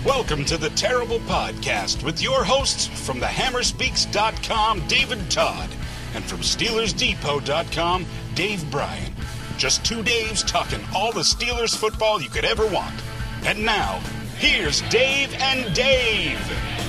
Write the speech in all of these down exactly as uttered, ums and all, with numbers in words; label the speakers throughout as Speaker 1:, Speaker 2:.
Speaker 1: Welcome to the Terrible Podcast with your hosts from the hammer speaks dot com, David Todd, and from Steelers Depot dot com, Dave Bryan. Just two Daves talking all the Steelers football you could ever want. And now, here's Dave and Dave.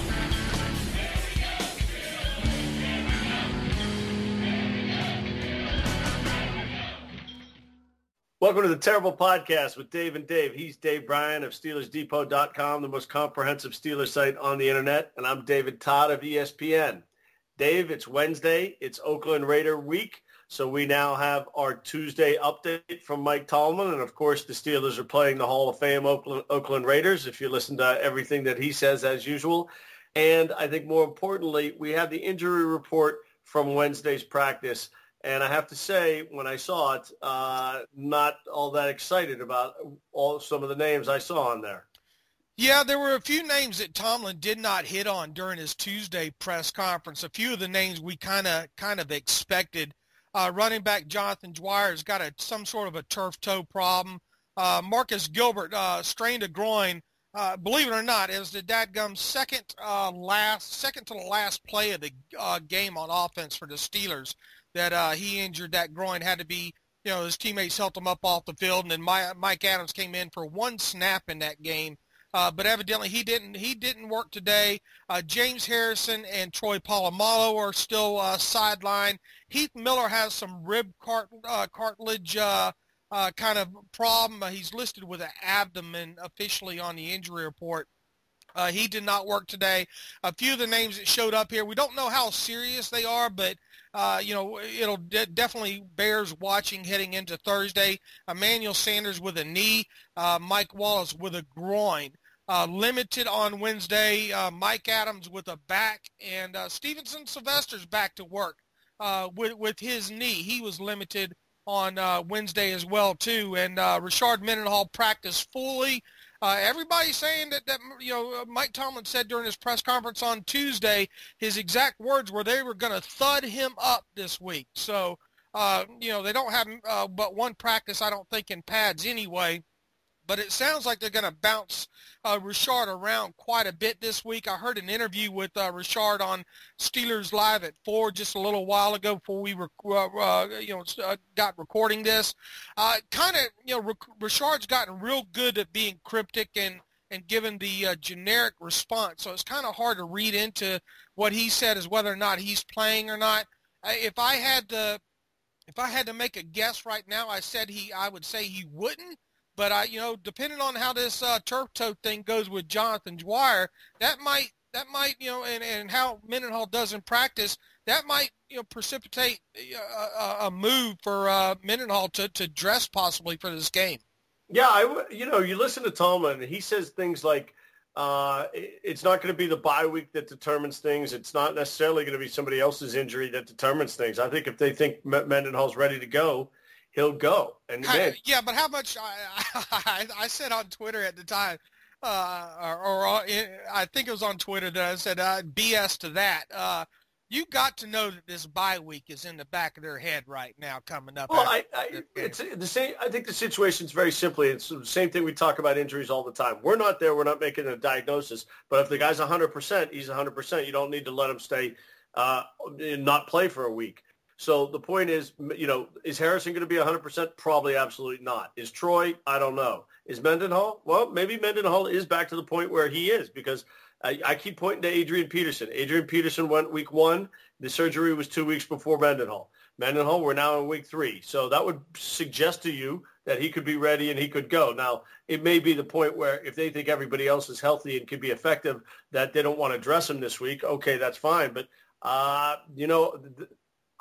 Speaker 2: Welcome to the Terrible Podcast with Dave and Dave. He's Dave Bryan of Steelers Depot dot com, the most comprehensive Steelers site on the internet. And I'm David Todd of E S P N. Dave, it's Wednesday. It's Oakland Raider week. So we now have our Tuesday update from Mike Tomlin. And, of course, the Steelers are playing the Hall of Fame Oakland, Oakland Raiders, if you listen to everything that he says as usual. And I think more importantly, we have the injury report from Wednesday's practice. And I have to say, when I saw it, uh, not all that excited about all some of the names I saw on there.
Speaker 3: Yeah, there were a few names that Tomlin did not hit on during his Tuesday press conference. A few of the names we kind of kind of expected. Uh, running back Jonathan Dwyer's got a some sort of a turf toe problem. Uh, Marcus Gilbert uh, strained a groin. Uh, believe it or not, it was the dadgum second uh, last second to the last play of the uh, game on offense for the Steelers. That uh, he injured that groin, had to be, you know, his teammates helped him up off the field, and then My, Mike Adams came in for one snap in that game. Uh, but evidently he didn't he didn't work today. Uh, James Harrison and Troy Polamalu are still uh, sidelined. Heath Miller has some rib cart, uh, cartilage uh, uh, kind of problem. Uh, he's listed with an abdomen officially on the injury report. Uh, he did not work today. A few of the names that showed up here, we don't know how serious they are, but, uh, you know, it'll de- definitely bears watching heading into Thursday. Emmanuel Sanders with a knee, uh, Mike Wallace with a groin. Uh, limited on Wednesday, uh, Mike Adams with a back, and uh, Stevenson Sylvester's back to work uh, with, with his knee. He was limited on uh, Wednesday as well, too. And uh, Rashard Mendenhall practiced fully. Uh, everybody's saying that, that, you know, Mike Tomlin said during his press conference on Tuesday, his exact words were they were going to thud him up this week. So, uh, you know, they don't have uh, but one practice, I don't think, in pads anyway. But it sounds like they're going to bounce uh, Rashard around quite a bit this week. I heard an interview with uh, Rashard on Steelers Live at four just a little while ago before we were, uh, uh, you know, uh, got recording this. Uh, kind of, you know, Rashard's gotten real good at being cryptic and, and giving the uh, generic response. So it's kind of hard to read into what he said as whether or not he's playing or not. Uh, if I had to, if I had to make a guess right now, I said he, I would say he wouldn't. But, I, you know, depending on how this uh, turf toe thing goes with Jonathan Dwyer, that might, that might, you know, and, and how Mendenhall does in practice, that might, you know, precipitate a, a, a move for uh, Mendenhall to, to dress possibly for this game.
Speaker 2: Yeah, I, you know, you listen to Tomlin, and he says things like, uh, it's not going to be the bye week that determines things. It's not necessarily going to be somebody else's injury that determines things. I think if they think Mendenhall's ready to go, he'll go. And
Speaker 3: how,
Speaker 2: man,
Speaker 3: yeah, but how much I, I, I said on Twitter at the time, uh, or, or I think it was on Twitter that I said uh, B S to that. Uh, you got to know that this bye week is in the back of their head right now coming up.
Speaker 2: Well, I, I, it's the same. I think the situation's very simply. It's the same thing we talk about injuries all the time. We're not there. We're not making a diagnosis. But if the guy's one hundred percent, he's one hundred percent. You don't need to let him stay, uh, and not play for a week. So the point is, you know, is Harrison going to be one hundred percent? Probably absolutely not. Is Troy? I don't know. Is Mendenhall? Well, maybe Mendenhall is back to the point where he is because I, I keep pointing to Adrian Peterson. Adrian Peterson went week one. The surgery was two weeks before Mendenhall. Mendenhall, we're now in week three. So that would suggest to you that he could be ready and he could go. Now, it may be the point where if they think everybody else is healthy and can be effective, that they don't want to dress him this week. Okay, that's fine. But, uh, you know, th-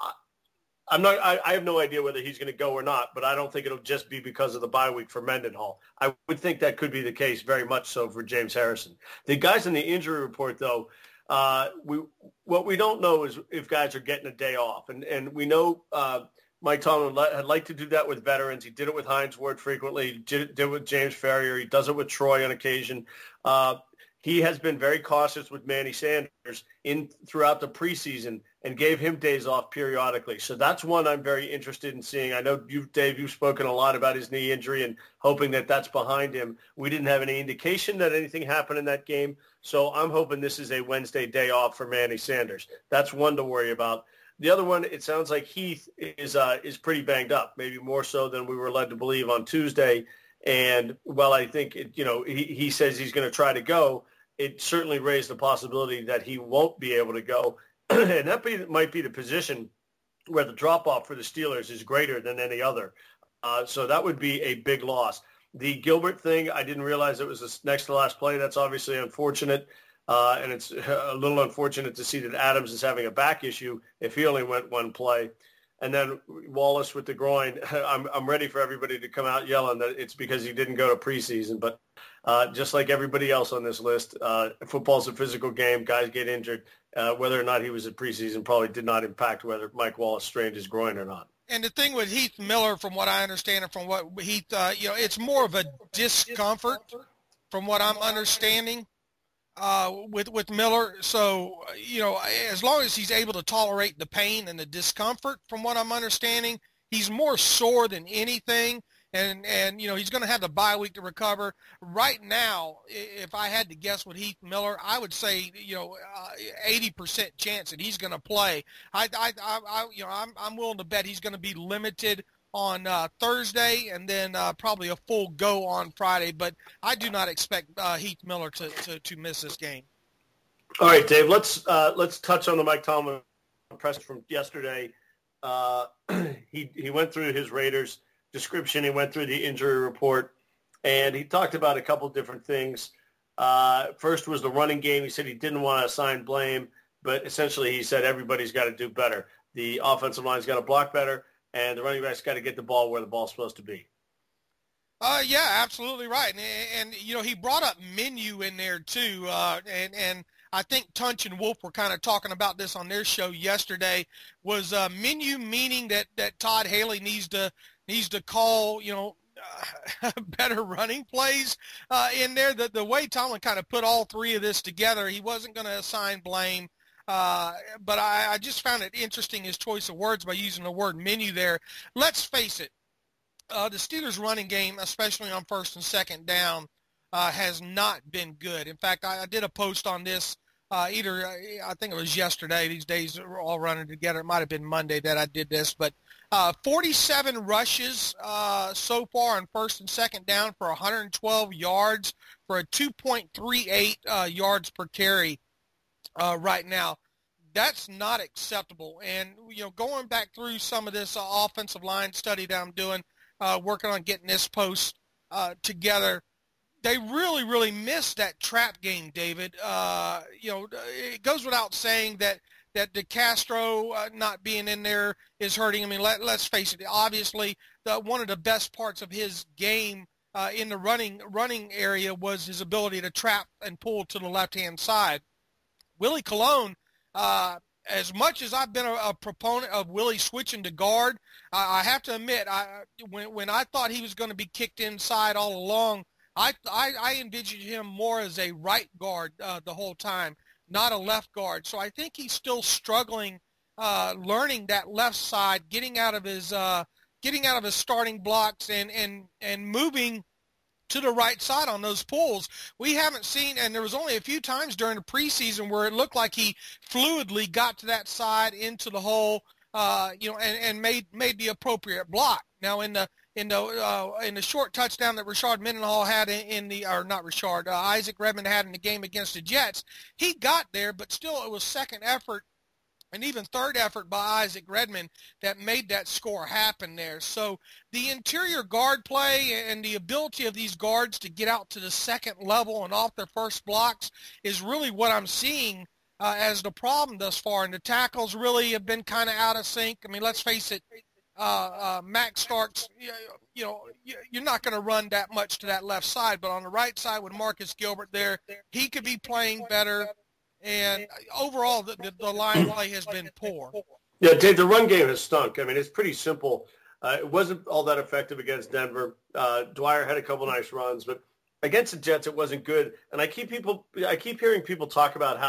Speaker 2: I'm not. I, I have no idea whether he's going to go or not, but I don't think it'll just be because of the bye week for Mendenhall. I would think that could be the case, very much so for James Harrison. The guys in the injury report, though, uh, we what we don't know is if guys are getting a day off, and and we know uh, Mike Tomlin had liked to do that with veterans. He did it with Hines Ward frequently. He did, did it with James Ferrier. He does it with Troy on occasion. Uh, he has been very cautious with Manny Sanders in throughout the preseason and gave him days off periodically. So that's one I'm very interested in seeing. I know you, Dave, you've spoken a lot about his knee injury and hoping that that's behind him. We didn't have any indication that anything happened in that game. So I'm hoping this is a Wednesday day off for Manny Sanders. That's one to worry about. The other one, it sounds like Heath is uh, is pretty banged up, maybe more so than we were led to believe on Tuesday. And while I think, it, you know, he, he says he's going to try to go, it certainly raised the possibility that he won't be able to go. And that be, might be the position where the drop-off for the Steelers is greater than any other. Uh, so that would be a big loss. The Gilbert thing, I didn't realize it was the next to last play. That's obviously unfortunate. Uh, and it's a little unfortunate to see that Adams is having a back issue if he only went one play. And then Wallace with the groin, I'm I'm ready for everybody to come out yelling that it's because he didn't go to preseason. But uh, just like everybody else on this list, uh, football's a physical game. Guys get injured. Uh, whether or not he was at preseason probably did not impact whether Mike Wallace strained his groin or not.
Speaker 3: And the thing with Heath Miller, from what I understand and from what Heath, uh, you know, it's more of a discomfort from what I'm understanding. Uh, with with Miller, so you know, as long as he's able to tolerate the pain and the discomfort, from what I'm understanding, he's more sore than anything, and and you know he's going to have the bye week to recover. Right now, if I had to guess with Heath Miller, I would say you know uh, eighty percent chance that he's going to play. I, I I I you know I'm I'm willing to bet he's going to be limited on uh, Thursday, and then uh, probably a full go on Friday. But I do not expect uh, Heath Miller to, to, to miss this game.
Speaker 2: All right, Dave, let's uh, let's touch on the Mike Tomlin press from yesterday. Uh, he he went through his Raiders description. He went through the injury report, and he talked about a couple different things. Uh, first was the running game. He said he didn't want to assign blame, but essentially he said everybody's got to do better. The offensive line's got to block better, and the running back's got to get the ball where the ball's supposed to be.
Speaker 3: Uh, yeah, absolutely right. And, and, you know, he brought up menu in there too. Uh, and, and I think Tunch and Wolf were kind of talking about this on their show yesterday. Was uh, menu meaning that, that Todd Haley needs to needs to call, you know, uh, better running plays uh, in there? The, the way Tomlin kind of put all three of this together, he wasn't going to assign blame. Uh, but I, I just found it interesting, his choice of words by using the word menu there. Let's face it, uh, the Steelers' running game, especially on first and second down, uh, has not been good. In fact, I, I did a post on this uh, either, I think it was yesterday. These days are all running together. It might have been Monday that I did this. But uh, forty-seven rushes uh, so far on first and second down for one hundred twelve yards for a two point three eight uh, yards per carry. Uh, right now, that's not acceptable. And, you know, going back through some of this uh, offensive line study that I'm doing, uh, working on getting this post uh, together, they really, really missed that trap game, David. Uh, you know, it goes without saying that, that DeCastro uh, not being in there is hurting. I mean, let, let's face it, obviously, the, one of the best parts of his game uh, in the running running area was his ability to trap and pull to the left-hand side. Willie Colon, uh, as much as I've been a, a proponent of Willie switching to guard, I, I have to admit, I, when, when I thought he was going to be kicked inside all along, I, I, I envisioned him more as a right guard uh, the whole time, not a left guard. So I think he's still struggling, uh, learning that left side, getting out of his uh, getting out of his starting blocks and and and moving to the right side on those pulls. We haven't seen, and there was only a few times during the preseason where it looked like he fluidly got to that side into the hole, uh, you know, and, and made made the appropriate block. Now in the in the uh, in the short touchdown that Rashard Mendenhall had in, in the, or not Rashard, uh, Isaac Redmond had in the game against the Jets, he got there, but still it was second effort and even third effort by Isaac Redmond that made that score happen there. So the interior guard play and the ability of these guards to get out to the second level and off their first blocks is really what I'm seeing uh, as the problem thus far. And the tackles really have been kind of out of sync. I mean, let's face it, uh, uh, Max Starks, you, you know, you're not going to run that much to that left side. But on the right side with Marcus Gilbert there, he could be playing better. And overall, the, the, the line play has been poor.
Speaker 2: Yeah, Dave, the run game has stunk. I mean, it's pretty simple. Uh, it wasn't all that effective against Denver. Uh, Dwyer had a couple nice runs, but against the Jets, it wasn't good. And I keep people, I keep hearing people talk about how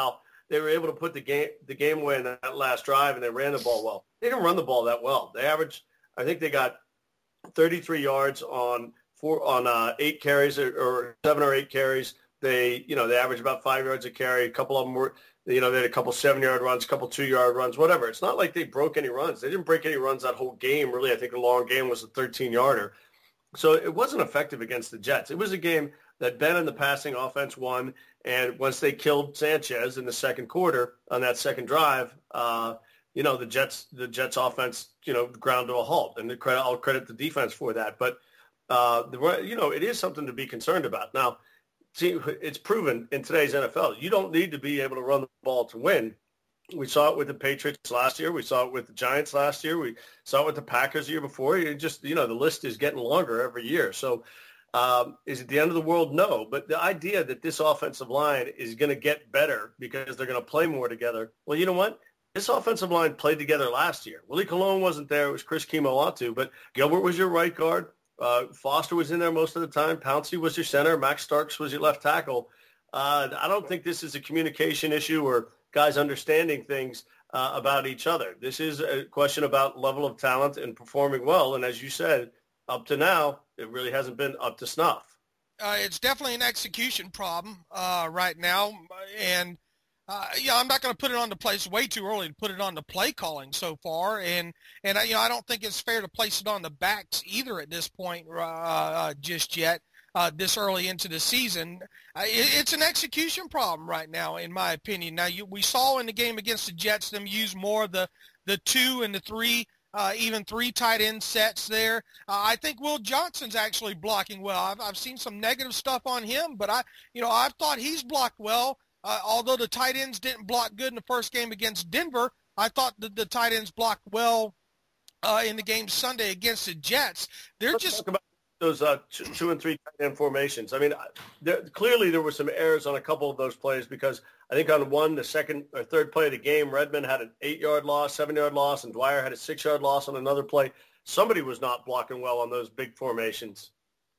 Speaker 2: they were able to put the game the game away in that last drive, and they ran the ball well. They didn't run the ball that well. They averaged, I think they got thirty-three yards on four on uh, eight carries or, or seven or eight carries. They, you know, they averaged about five yards a carry. A couple of them were, you know, they had a couple seven-yard runs, a couple two-yard runs, whatever. It's not like they broke any runs. They didn't break any runs that whole game, really. I think the long game was a thirteen-yarder. So it wasn't effective against the Jets. It was a game that Ben and the passing offense won, and once they killed Sanchez in the second quarter on that second drive, uh, you know, the Jets the Jets offense, you know, ground to a halt, and the credit, I'll credit the defense for that. But, uh, the, you know, it is something to be concerned about. Now, see, it's proven in today's N F L, you don't need to be able to run the ball to win. We saw it with the Patriots last year. We saw it with the Giants last year. We saw it with the Packers the year before. You just, you know, the list is getting longer every year. So um, is it the end of the world? No. But the idea that this offensive line is going to get better because they're going to play more together. Well, you know what? This offensive line played together last year. Willie Colon wasn't there. It was Chris Kemoatu. But Gilbert was your right guard. Uh, Foster was in there most of the time. Pouncey was your center. Max Starks was your left tackle. Uh, I don't think this is a communication issue or guys understanding things uh, about each other. This is a question about level of talent and performing well. And as you said, up to now, it really hasn't been up to snuff.
Speaker 3: Uh, it's definitely an execution problem uh, right now. And, uh, yeah, I'm not going to put it on the play. It's way too early to put it on the play calling so far. And, and you know, I don't think it's fair to place it on the backs either at this point uh, uh, just yet. Uh, this early into the season. Uh, it, it's an execution problem right now, in my opinion. Now, you, we saw in the game against the Jets them use more of the, the two and the three, uh, even three tight end sets there. Uh, I think Will Johnson's actually blocking well. I've, I've seen some negative stuff on him, but I, you know, I've thought he's blocked well. Uh, although the tight ends didn't block good in the first game against Denver, I thought that the tight ends blocked well uh, in the game Sunday against the Jets. They're
Speaker 2: Let's
Speaker 3: just
Speaker 2: those uh, two and three tight end formations. I mean, there, clearly there were some errors on a couple of those plays because I think on one, the second or third play of the game, Redmond had an eight-yard loss, seven-yard loss, and Dwyer had a six-yard loss on another play. Somebody was not blocking well on those big formations.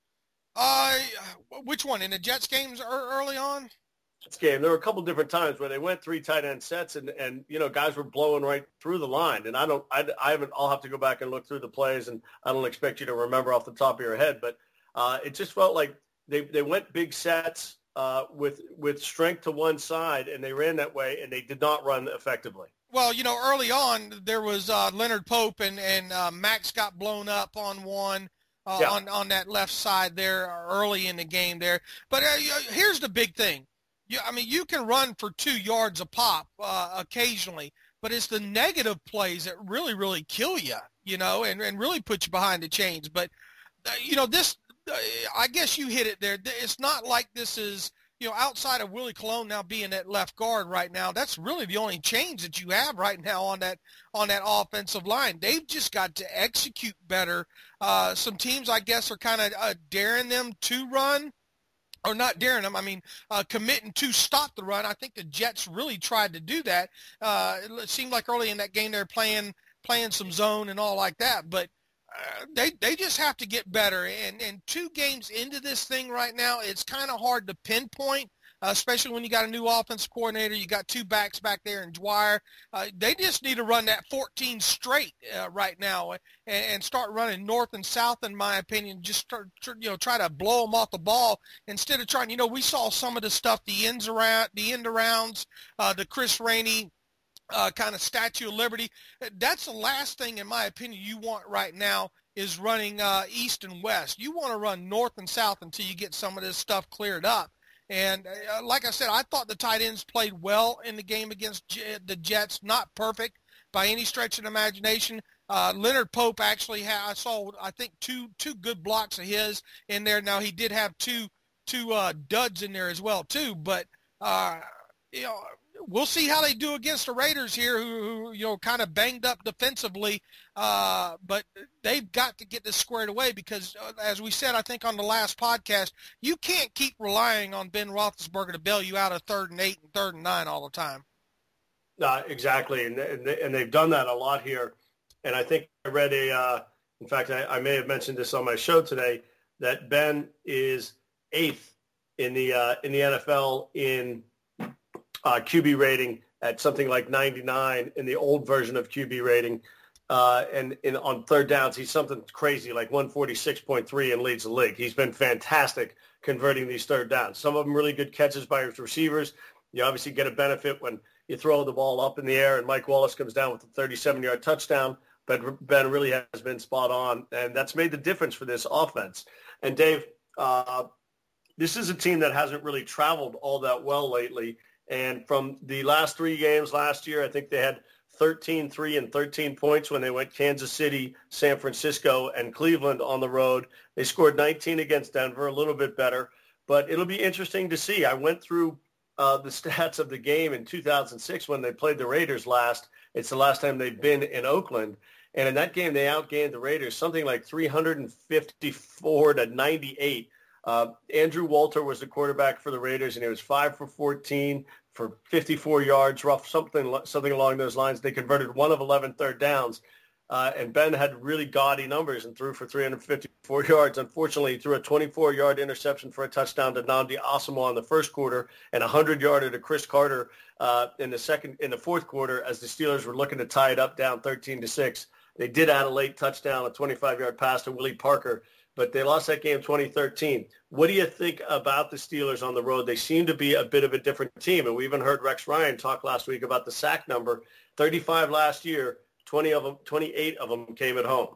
Speaker 3: Uh, which one? In the Jets games early on?
Speaker 2: Game. There were a couple different times where they went three tight end sets and, and, you know, guys were blowing right through the line. And I don't, I, I haven't, I'll have to go back and look through the plays, and I don't expect you to remember off the top of your head, but uh, it just felt like they, they went big sets uh, with, with strength to one side, and they ran that way, and they did not run effectively.
Speaker 3: Well, you know, early on there was uh, Leonard Pope and, and uh, Max got blown up on one. Uh, yeah. on, on that left side there early in the game there. But uh, here's the big thing. You, I mean, you can run for two yards a pop uh, occasionally, but it's the negative plays that really, really kill you, you know, and, and really put you behind the chains. But, uh, you know, this, uh, I guess you hit it there. It's not like this is, you know, outside of Willie Colon now being at left guard right now, that's really the only change that you have right now on that on that offensive line. They've just got to execute better. Uh, some teams, I guess, are kind of uh, daring them to run. Or not daring them, I mean, uh, committing to stop the run. I think the Jets really tried to do that. Uh, it seemed like early in that game they were playing playing some zone and all like that. But uh, they they just have to get better. And, and two games into this thing right now, it's kind of hard to pinpoint, uh, especially when you got a new offensive coordinator. You got two backs back there in Dwyer. Uh, they just need to run that fourteen straight uh, right now and, and start running north and south, in my opinion. Just start, you know, try to blow them off the ball instead of trying. You know, we saw some of the stuff, the ends around, the end arounds, uh, the Chris Rainey uh, kind of Statue of Liberty. That's the last thing, in my opinion, you want right now is running uh, east and west. You want to run north and south until you get some of this stuff cleared up. And uh, like I said, I thought the tight ends played well in the game against J- the Jets. Not perfect by any stretch of the imagination. Uh, Leonard Pope actually had, I saw, I think, two two good blocks of his in there. Now, he did have two two uh, duds in there as well, too. But, uh, you know, we'll see how they do against the Raiders here, who, who you know, kind of banged up defensively. Uh, but they've got to get this squared away because, uh, as we said, I think on the last podcast, you can't keep relying on Ben Roethlisberger to bail you out of third and eight and third and nine all the time.
Speaker 2: Uh, exactly, and, and, they, and they've done that a lot here. And I think I read a, uh, in fact, I, I may have mentioned this on my show today, that Ben is eighth in the uh, in the N F L in uh, Q B rating at something like ninety-nine in the old version of Q B rating. Uh, and in, on third downs, he's something crazy like one forty-six point three and leads the league. He's been fantastic converting these third downs. Some of them really good catches by his receivers. You obviously get a benefit when you throw the ball up in the air and Mike Wallace comes down with a thirty-seven-yard touchdown. But Ben really has been spot on, and that's made the difference for this offense. And Dave, uh, this is a team that hasn't really traveled all that well lately. And from the last three games last year, I think they had thirteen three and thirteen points when they went Kansas City, San Francisco, and Cleveland on the road. They scored nineteen against Denver, a little bit better. But it'll be interesting to see. I went through uh, the stats of the game in two thousand six when they played the Raiders last. It's the last time they've been in Oakland. And in that game, they outgained the Raiders something like three fifty-four to ninety-eight. Uh, Andrew Walter was the quarterback for the Raiders, and he was five for fourteen for fifty-four yards, rough something something along those lines. They converted one of eleven third downs, uh, and Ben had really gaudy numbers and threw for three hundred fifty-four yards. Unfortunately, he threw a twenty-four-yard interception for a touchdown to Nnamdi Asomugha in the first quarter and a hundred-yarder to Chris Carter uh, in the second in the fourth quarter as the Steelers were looking to tie it up down thirteen to six. They did add a late touchdown, a twenty-five-yard pass to Willie Parker, but they lost that game twenty thirteen. What do you think about the Steelers on the road? They seem to be a bit of a different team, and we even heard Rex Ryan talk last week about the sack number. thirty-five last year, twenty of them, twenty-eight of them came at home.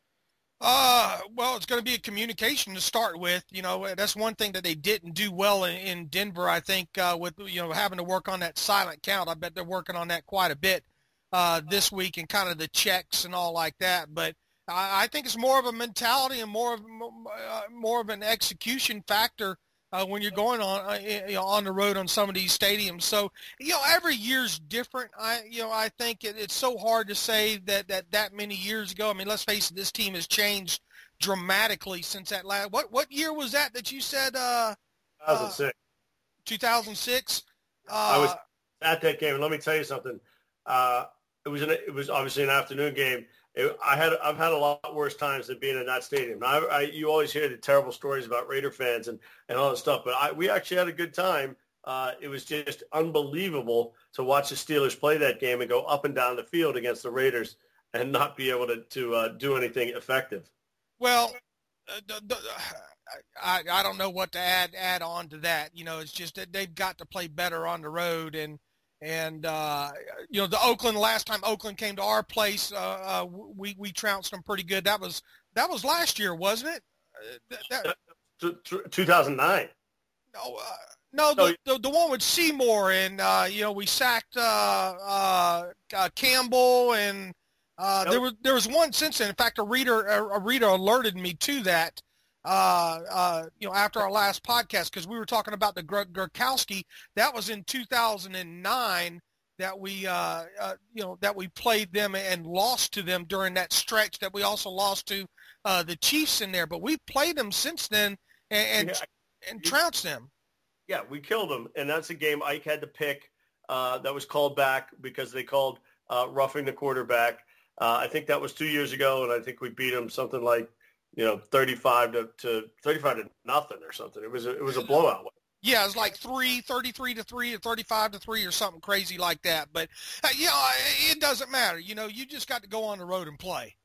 Speaker 3: Uh, well, it's going to be a communication to start with. You know, that's one thing that they didn't do well in, in Denver, I think, uh, with, you know, having to work on that silent count. I bet they're working on that quite a bit uh, this week and kind of the checks and all like that. But I, I think it's more of a mentality and more of uh, more of an execution factor uh, when you're going on uh, you know, on the road on some of these stadiums. So, you know, every year's different. I, you know, I think it, it's so hard to say that, that that many years ago. I mean, let's face it, this team has changed dramatically since that last. What what year was that that you said? Uh,
Speaker 2: two thousand six.
Speaker 3: Uh, two thousand six. Uh,
Speaker 2: I was at that game, and let me tell you something. Uh, it was an, it was obviously an afternoon game. It, I had I've had a lot worse times than being in that stadium. I, I, you always hear the terrible stories about Raider fans and, and all that stuff, but I, we actually had a good time. Uh, it was just unbelievable to watch the Steelers play that game and go up and down the field against the Raiders and not be able to to uh, do anything effective.
Speaker 3: Well, uh, the, the, I I don't know what to add add on to that. You know, it's just that they've got to play better on the road and. And, uh, you know, the Oakland, last time Oakland came to our place, uh, uh, we, we trounced them pretty good. That was that was last year, wasn't it? Uh, that,
Speaker 2: that, two thousand nine.
Speaker 3: No, uh, no, the, the the one with Seymour, and, uh, you know, we sacked uh, uh, uh, Campbell, and uh, nope. there was there was one since then. In fact, a reader a, a reader alerted me to that. Uh, uh, you know, after our last podcast, because we were talking about the Gr- Gurkowski, that was in two thousand nine that we, uh, uh, you know, that we played them and lost to them during that stretch that we also lost to uh, the Chiefs in there. But we played them since then and and, yeah, and trounced them.
Speaker 2: Yeah, we killed them, and that's a game Ike had to pick. Uh, that was called back because they called uh, roughing the quarterback. Uh, I think that was two years ago, and I think we beat them something like, you know, thirty-five to, to thirty-five to nothing or something. It was a, it was a blowout.
Speaker 3: Yeah, it was like three, thirty-three to three, or thirty-five to three, or something crazy like that. But uh, you know, it doesn't matter. You know, you just got to go on the road and play.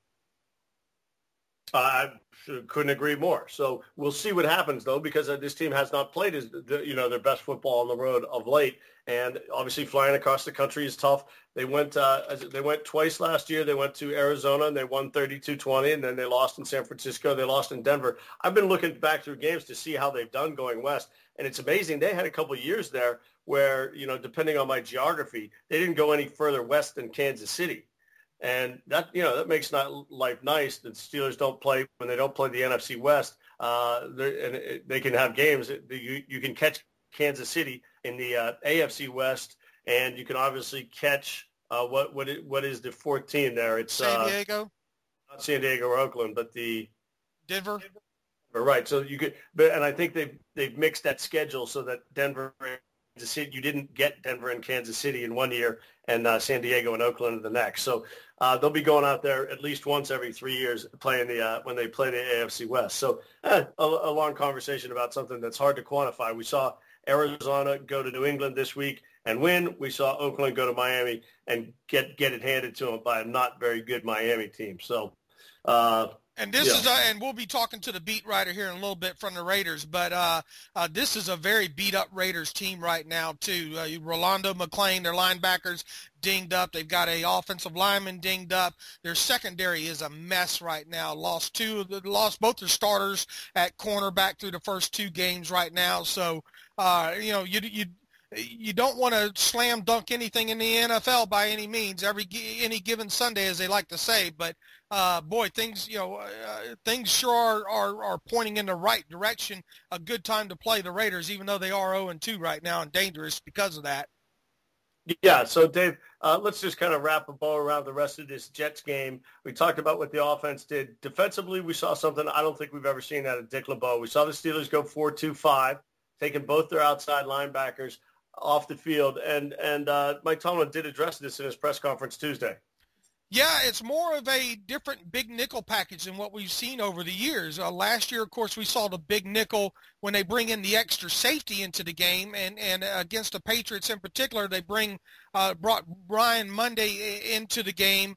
Speaker 2: I couldn't agree more. So we'll see what happens, though, because this team has not played as you know their best football on the road of late, and obviously flying across the country is tough. They went uh, they went twice last year. They went to Arizona and they won thirty-two twenty, and then they lost in San Francisco. They lost in Denver. I've been looking back through games to see how they've done going west, and it's amazing. They had a couple of years there where, you know, depending on my geography, they didn't go any further west than Kansas City. And that, you know, that makes not life nice that Steelers don't play when they don't play the N F C West. Uh, and they can have games. You, you can catch Kansas City in the uh, A F C West, and you can obviously catch uh, what what is, what is the fourth team there? It's
Speaker 3: San Diego,
Speaker 2: uh, not San Diego or Oakland, but the
Speaker 3: Denver.
Speaker 2: Right. So you could, but and I think they've they've mixed that schedule so that Denver. You didn't get Denver and Kansas City in one year and uh, San Diego and Oakland in the next. So uh, they'll be going out there at least once every three years playing the uh, when they play the A F C West. So eh, a, a long conversation about something that's hard to quantify. We saw Arizona go to New England this week and win. We saw Oakland go to Miami and get get it handed to them by a not very good Miami team. So, uh,
Speaker 3: and this
Speaker 2: yeah.
Speaker 3: is, a, and we'll be talking to the beat writer here in a little bit from the Raiders, but uh, uh, this is a very beat-up Raiders team right now, too. Uh, Rolando McClain, their linebackers, dinged up. They've got a offensive lineman dinged up. Their secondary is a mess right now. Lost two, lost both their starters at cornerback through the first two games right now. So, uh, you know, you you you don't want to slam dunk anything in the N F L by any means, every any given Sunday, as they like to say. But uh, boy, things you know, uh, things sure are, are are pointing in the right direction. A good time to play the Raiders, even though they are oh and two right now and dangerous because of that.
Speaker 2: Yeah, so Dave, uh, let's just kind of wrap a bow around the rest of this Jets game. We talked about what the offense did. Defensively, we saw something I don't think we've ever seen out of Dick LeBeau. We saw the Steelers go four two five, taking both their outside linebackers off the field. And, and uh, Mike Tomlin did address this in his press conference Tuesday.
Speaker 3: Yeah, it's more of a different big nickel package than what we've seen over the years. Uh, last year, of course, we saw the big nickel when they bring in the extra safety into the game, and, and against the Patriots in particular, they bring uh, brought Brian Monday into the game.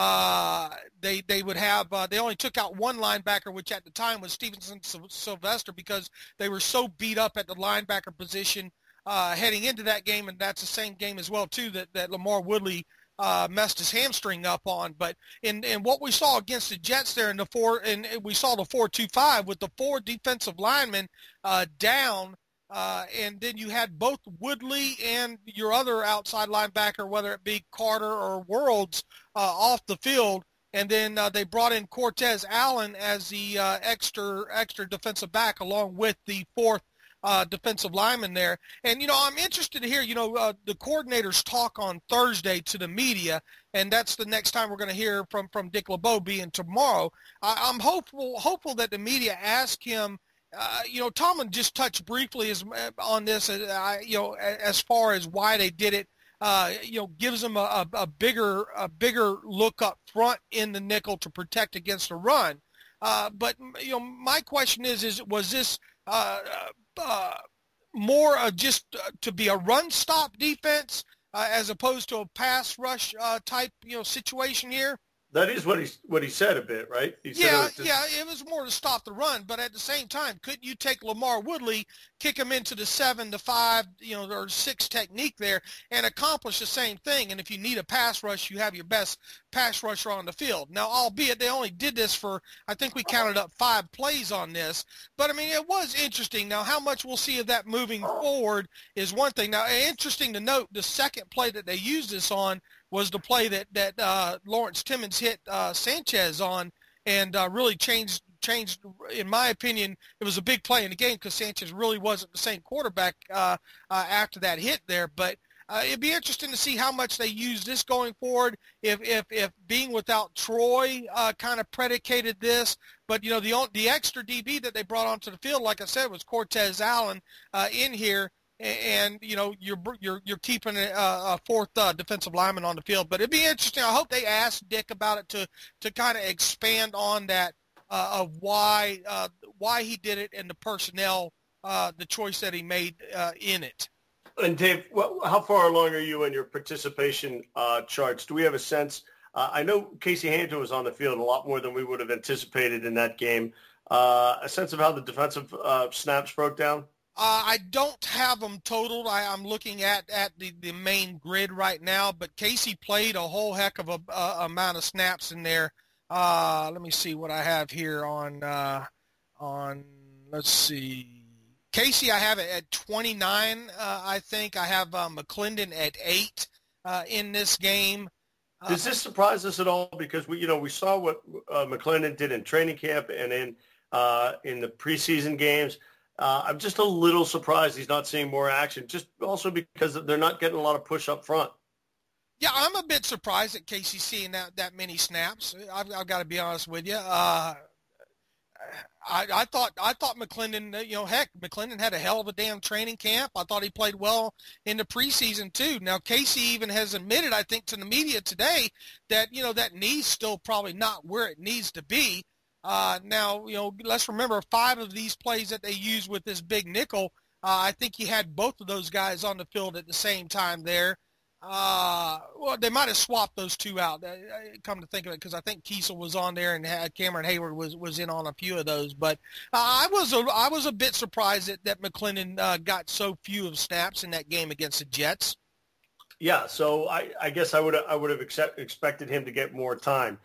Speaker 3: Uh, they they would have uh, they only took out one linebacker, which at the time was Stevenson Sylvester, because they were so beat up at the linebacker position uh, heading into that game, and that's the same game as well too that that LaMarr Woodley Uh, messed his hamstring up on. But in, in what we saw against the Jets there in the four, and we saw the four two five with the four defensive linemen uh, down, uh, and then you had both Woodley and your other outside linebacker, whether it be Carter or Worlds, uh, off the field. And then uh, they brought in Cortez Allen as the uh, extra extra defensive back, along with the fourth Uh, defensive lineman there. And, you know, I'm interested to hear, you know, uh, the coordinators talk on Thursday to the media, and that's the next time we're going to hear from, from Dick LeBeau, being tomorrow. I, I'm hopeful hopeful that the media ask him, uh, you know, Tomlin just touched briefly as, on this, uh, you know, as far as why they did it. Uh, you know, gives them a, a, a bigger a bigger look up front in the nickel to protect against the run. Uh, but, you know, my question is, is was this uh, uh, more uh, just uh, to be a run-stop defense uh, as opposed to a pass rush uh, type, you know, situation here?
Speaker 2: That is what he what he said a bit, right? He said
Speaker 3: yeah,
Speaker 2: it just...
Speaker 3: yeah, it was more to stop the run, but at the same time, couldn't you take LaMarr Woodley, kick him into the seven to five, you know, or six technique there, and accomplish the same thing? And if you need a pass rush, you have your best pass rusher on the field. Now, albeit they only did this for, I think we counted up five plays on this, but I mean, it was interesting. Now, how much we'll see of that moving forward is one thing. Now, interesting to note, the second play that they used this on was the play that, that uh, Lawrence Timmons hit uh, Sanchez on, and uh, really changed, changed, in my opinion, it was a big play in the game because Sanchez really wasn't the same quarterback uh, uh, after that hit there. But uh, it'd be interesting to see how much they use this going forward, if if, if being without Troy uh, kind of predicated this. But, you know, the, the extra D B that they brought onto the field, like I said, was Cortez Allen uh, in here. And, you know, you're you're you're keeping a, a fourth uh, defensive lineman on the field. But it'd be interesting. I hope they ask Dick about it to to kind of expand on that uh, of why uh, why he did it and the personnel, uh, the choice that he made uh, in it.
Speaker 2: And Dave, what, how far along are you in your participation uh, charts? Do we have a sense? Uh, I know Casey Hampton was on the field a lot more than we would have anticipated in that game. Uh, a sense of how the defensive uh, snaps broke down?
Speaker 3: Uh, I don't have them totaled. I, I'm looking at, at the, the main grid right now, but Casey played a whole heck of a, a amount of snaps in there. Uh, let me see what I have here on, uh, on let's see. Casey, I have it at twenty-nine, uh, I think. I have uh, McClendon at eight uh, in this game. Uh,
Speaker 2: Does this surprise us at all? Because, we, you know, we saw what uh, McClendon did in training camp and in, uh, in the preseason games. Uh, I'm just a little surprised he's not seeing more action, just also because they're not getting a lot of push up front.
Speaker 3: Yeah, I'm a bit surprised at Casey seeing that, that many snaps. I've, I've got to be honest with you. Uh, I, I thought I thought McClendon, you know, heck, McClendon had a hell of a damn training camp. I thought he played well in the preseason too. Now, Casey even has admitted, I think, to the media today that, you know, that knee's still probably not where it needs to be. Uh, now, you know, let's remember five of these plays that they use with this big nickel Uh, I think he had both of those guys on the field at the same time there. Uh, well, they might have swapped those two out. Uh, come to think of it, because I think Kiesel was on there and had Cameron Hayward was, was in on a few of those. But uh, I was a, I was a bit surprised that, that McClendon uh, got so few of snaps in that game against the Jets.
Speaker 2: Yeah, so I, I guess I would I would have accept, expected him to get more time.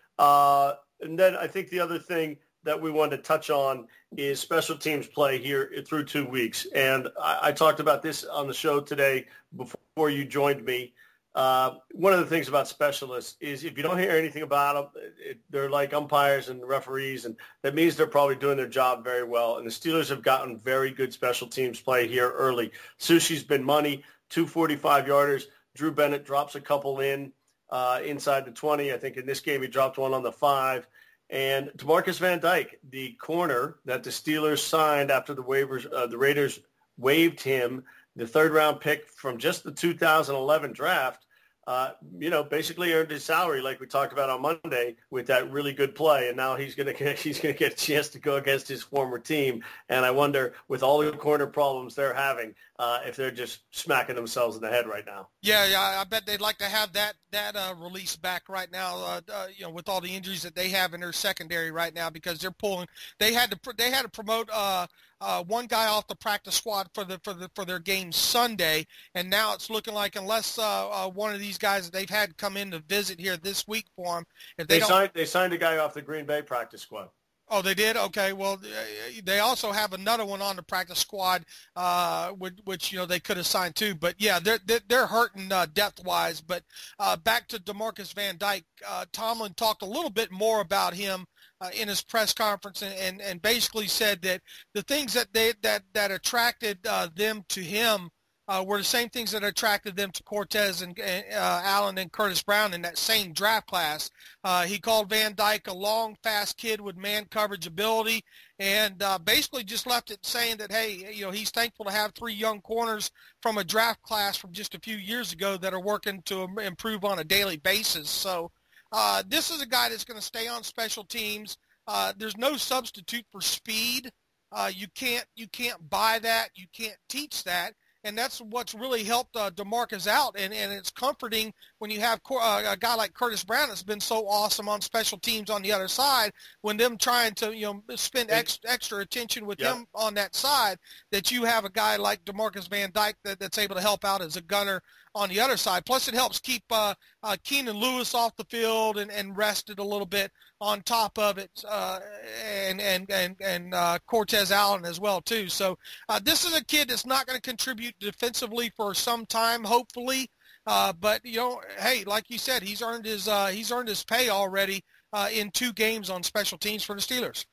Speaker 2: Uh, and then I think the other thing that we wanted to touch on is special teams play here through two weeks. And I, I talked about this on the show today before you joined me. Uh, one of the things about specialists is if you don't hear anything about them, it, they're like umpires and referees, and that means they're probably doing their job very well. And the Steelers have gotten very good special teams play here early. Sushi's been money, two forty-five-yarders. Drew Bennett drops a couple in uh, inside the twenty. I think in this game he dropped one on the five. And DeMarcus Van Dyke, the corner that the Steelers signed after the waivers, uh, the Raiders waived him, the third-round pick from just the two thousand eleven draft, uh, you know, basically earned his salary like we talked about on Monday with that really good play. And now he's going to he's going to get a chance to go against his former team. And I wonder, with all the corner problems they're having, uh, if they're just smacking themselves in the head right now.
Speaker 3: Yeah, yeah, I bet they'd like to have that that uh, release back right now. Uh, uh, you know, with all the injuries that they have in their secondary right now, because they're pulling. They had to they had to promote uh, uh, one guy off the practice squad for the for the for their game Sunday, and now it's looking like unless uh, uh, one of these guys that they've had come in to visit here this week for them, if they,
Speaker 2: they
Speaker 3: don't,
Speaker 2: signed they signed a guy off the Green Bay practice squad.
Speaker 3: Oh, they did? Okay. Well, they also have another one on the practice squad, uh, which, which you know they could have signed too. But yeah, they're they're, they're hurting uh, depth wise. But uh, back to DeMarcus Van Dyke, uh, Tomlin talked a little bit more about him uh, in his press conference, and, and, and basically said that the things that they that that attracted uh, them to him Uh, were the same things that attracted them to Cortez and uh, Allen and Curtis Brown in that same draft class. Uh, he called Van Dyke a long, fast kid with man coverage ability, and uh, basically just left it saying that, hey, you know, he's thankful to have three young corners from a draft class from just a few years ago that are working to improve on a daily basis. So uh, this is a guy that's going to stay on special teams. Uh, there's no substitute for speed. Uh, you can't you can't buy that. You can't teach that. And that's what's really helped uh, DeMarcus out, and, and it's comforting when you have uh, a guy like Curtis Brown that's been so awesome on special teams on the other side, when them trying to, you know, spend ex- extra attention with
Speaker 2: yep.
Speaker 3: him on that side, that you have a guy like DeMarcus Van Dyke that, that's able to help out as a gunner on the other side. Plus, it helps keep uh, uh, Keenan Lewis off the field and, and rested a little bit on top of it, uh, and and and, and uh, Cortez Allen as well too. So uh, this is a kid that's not going to contribute defensively for some time, hopefully. Uh, but you know, hey, like you said, he's earned his uh, he's earned his pay already uh, in two games on special teams for the Steelers.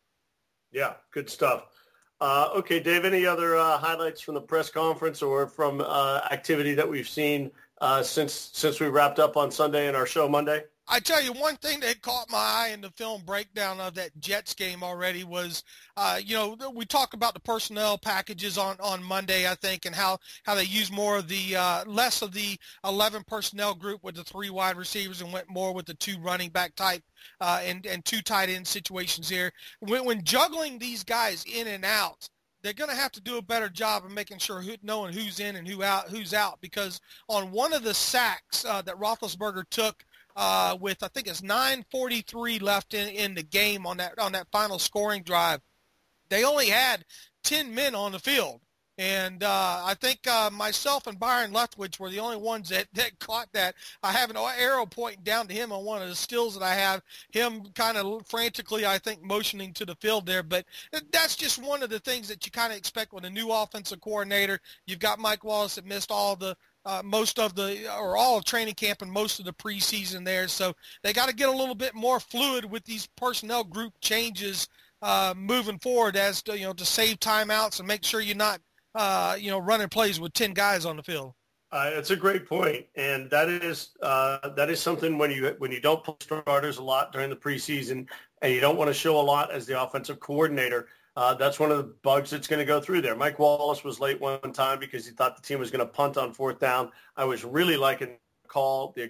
Speaker 2: Yeah, good stuff. Uh, okay, Dave, any other uh, highlights from the press conference or from uh, activity that we've seen uh, since since we wrapped up on Sunday and our show Monday?
Speaker 3: I tell you, one thing that caught my eye in the film breakdown of that Jets game already was, uh, you know, we talked about the personnel packages on, on Monday, I think, and how, how they used more of the uh, less of the eleven personnel group with the three wide receivers and went more with the two running back type uh, and, and two tight end situations here. When, when juggling these guys in and out, they're going to have to do a better job of making sure who, knowing who's in and who out, who's out, because on one of the sacks uh, that Roethlisberger took, Uh, with I think it's nine forty-three left in, in the game on that on that final scoring drive, they only had ten men on the field, and uh, I think uh, myself and Byron Leftwich were the only ones that, that caught that. I have an arrow pointing down to him on one of the stills that I have, him kind of frantically, I think, motioning to the field there. But that's just one of the things that you kind of expect with a new offensive coordinator. You've got Mike Wallace that missed all the Uh, most of the or all of training camp and most of the preseason there, so they got to get a little bit more fluid with these personnel group changes uh, moving forward, as to, you know, to save timeouts and make sure you're not uh, you know running plays with ten guys on the field.
Speaker 2: Uh, it's a great point, and that is uh, that is something when you when you don't play starters a lot during the preseason and you don't want to show a lot as the offensive coordinator. Uh, that's one of the bugs that's going to go through there. Mike Wallace was late one time because he thought the team was going to punt on fourth down. I was really liking the call, the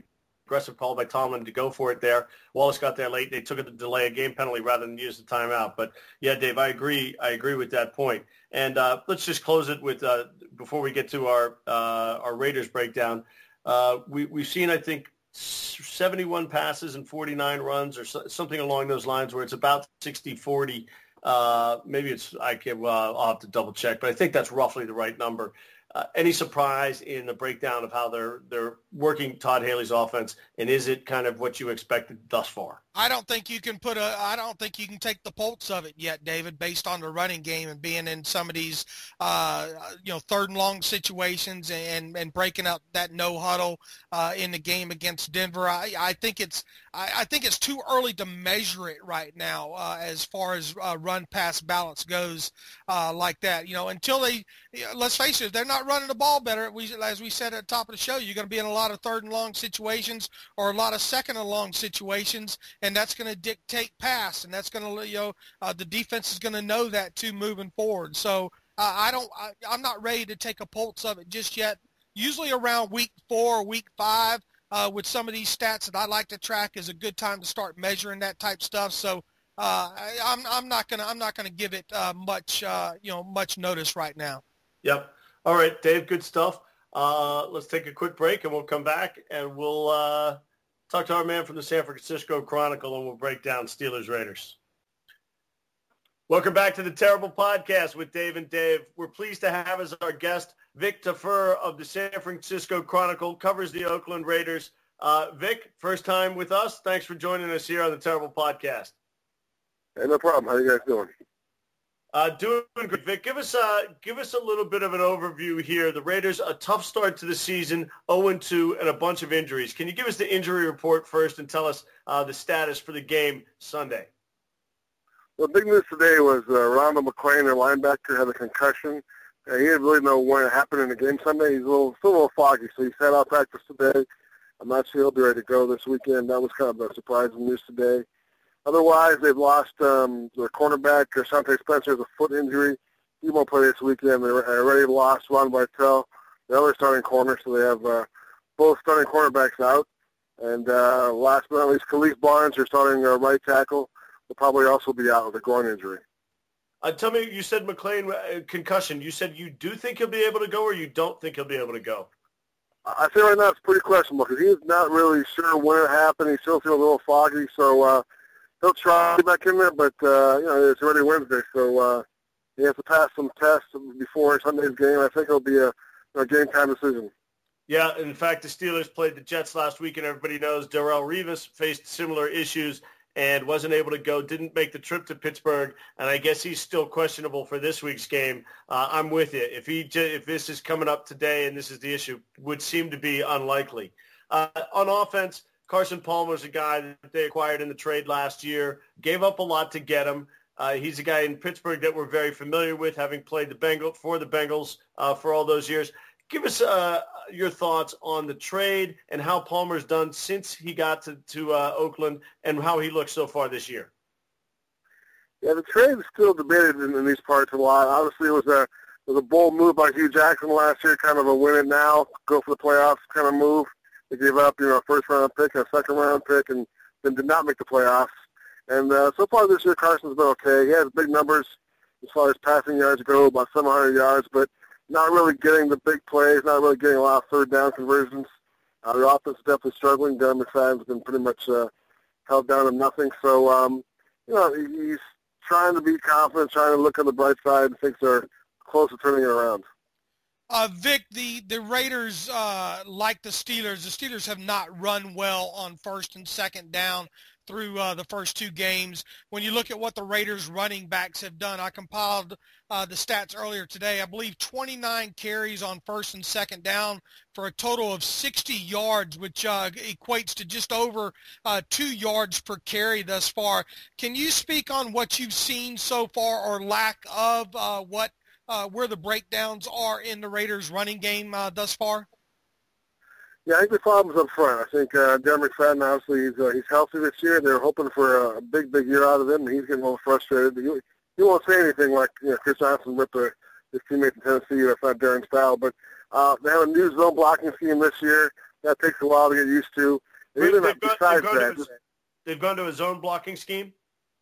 Speaker 2: aggressive call by Tomlin to go for it there. Wallace got there late. They took it to delay a game penalty rather than use the timeout. But, yeah, Dave, I agree. I agree with that point. And uh, let's just close it with, uh, before we get to our uh, our Raiders breakdown, uh, we, we've seen, I think, seventy-one passes and forty-nine runs or so, something along those lines where it's about sixty forty. Uh, maybe it's, I can, uh, I'll have to double check, but I think that's roughly the right number. Uh, any surprise in the breakdown of how they're they're working Todd Haley's offense, and is it kind of what you expected thus far?
Speaker 3: I don't think you can put a. I don't think you can take the pulse of it yet, David, based on the running game and being in some of these, uh, you know, third and long situations and and breaking up that no huddle uh, in the game against Denver. I, I think it's I, I think it's too early to measure it right now uh, as far as uh, run pass balance goes uh, like that. You know, until they, you know, let's face it, if they're not running the ball better, we, as we said at the top of the show, you're going to be in a lot of third and long situations or a lot of second and long situations. And that's going to dictate pass, and that's going to, you know, uh, the defense is going to know that too moving forward. So uh, I don't, I, I'm not ready to take a pulse of it just yet. Usually around week four, week five, uh, with some of these stats that I like to track, is a good time to start measuring that type stuff. So uh, I, I'm, I'm not gonna, I'm not gonna give it uh, much, uh, you know, much notice right now.
Speaker 2: Yep. All right, Dave. Good stuff. Uh, let's take a quick break, and we'll come back, and we'll. Uh, Talk to our man from the San Francisco Chronicle, and we'll break down Steelers Raiders. Welcome back to the Terrible Podcast with Dave and Dave. We're pleased to have as our guest Vic Tafur of the San Francisco Chronicle, covers the Oakland Raiders. Uh, Vic, first time with us. Thanks for joining us here on the Terrible Podcast.
Speaker 4: Hey, no problem. How you guys doing?
Speaker 2: Uh, doing great, Vic. Give us, uh, give us a little bit of an overview here. The Raiders, a tough start to the season, oh and two, and a bunch of injuries. Can you give us the injury report first and tell us uh, the status for the game Sunday?
Speaker 4: Well, big news today was uh, Ronald McClain, their linebacker, had a concussion. Uh, he didn't really know when it happened in the game Sunday. He's a little, still a little foggy, so he sat out practice today. I'm not sure he'll be ready to go this weekend. That was kind of a surprising news today. Otherwise, they've lost um, their cornerback, Shante Spencer, has a foot injury. He won't play this weekend. They already lost Ron Bartel, the other starting corner, so they have uh, both starting cornerbacks out. And uh, last but not least, Khalif Barnes, their starting uh, right tackle, will probably also be out with a groin injury.
Speaker 2: Uh, tell me, you said McClain, uh, concussion. You said you do think he'll be able to go, or you don't think he'll be able to go?
Speaker 4: I think right now it's pretty questionable because he's not really sure when it happened. He still feels a little foggy, so uh, he'll try to get back in there, but, uh, you know, it's already Wednesday, so uh, he has to pass some tests before Sunday's game. I think it'll be a, a game-time decision.
Speaker 2: Yeah, in fact, the Steelers played the Jets last week, and everybody knows Darrelle Revis faced similar issues and wasn't able to go, didn't make the trip to Pittsburgh, and I guess he's still questionable for this week's game. Uh, I'm with you. If he if this is coming up today and this is the issue, would seem to be unlikely. Uh, on offense, Carson Palmer's a guy that they acquired in the trade last year, gave up a lot to get him. Uh, he's a guy in Pittsburgh that we're very familiar with, having played the Bengals for the Bengals uh, for all those years. Give us uh, your thoughts on the trade and how Palmer's done since he got to, to uh, Oakland and how he looks so far this year.
Speaker 4: Yeah, the trade is still debated in, in these parts a lot. Obviously, it was a it was a bold move by Hugh Jackson last year, kind of a win it now, go for the playoffs kind of move. They gave up, you know, a first-round pick, a second-round pick, and then did not make the playoffs. And uh, so far this year, Carson's been okay. He has big numbers as far as passing yards go, about seven hundred yards, but not really getting the big plays, not really getting a lot of third down conversions. Uh, their offense is definitely struggling. Darren McFadden's been pretty much uh, held down to nothing. So, um, you know, he's trying to be confident, trying to look on the bright side, and things are close to turning it around.
Speaker 3: Uh, Vic, the, the Raiders, uh, like the Steelers, the Steelers have not run well on first and second down through uh, the first two games. When you look at what the Raiders running backs have done, I compiled uh, the stats earlier today. I believe twenty-nine carries on first and second down for a total of sixty yards, which uh, equates to just over uh, two yards per carry thus far. Can you speak on what you've seen so far or lack of uh, what uh, where the breakdowns are in the Raiders running game uh, thus far?
Speaker 4: Yeah, I think the problem's up front. I think uh, Darren McFadden, obviously, he's, uh, he's healthy this year. They're hoping for a big, big year out of him, and he's getting a little frustrated. He, he won't say anything like, you know, Chris Johnson ripped a, his teammates in Tennessee. That's not Darren's style. But uh, they have a new zone blocking scheme this year. That takes a while to get used to. Even
Speaker 2: they've, gone,
Speaker 4: besides
Speaker 2: they've, gone
Speaker 4: that,
Speaker 2: to, they've gone to a zone blocking scheme?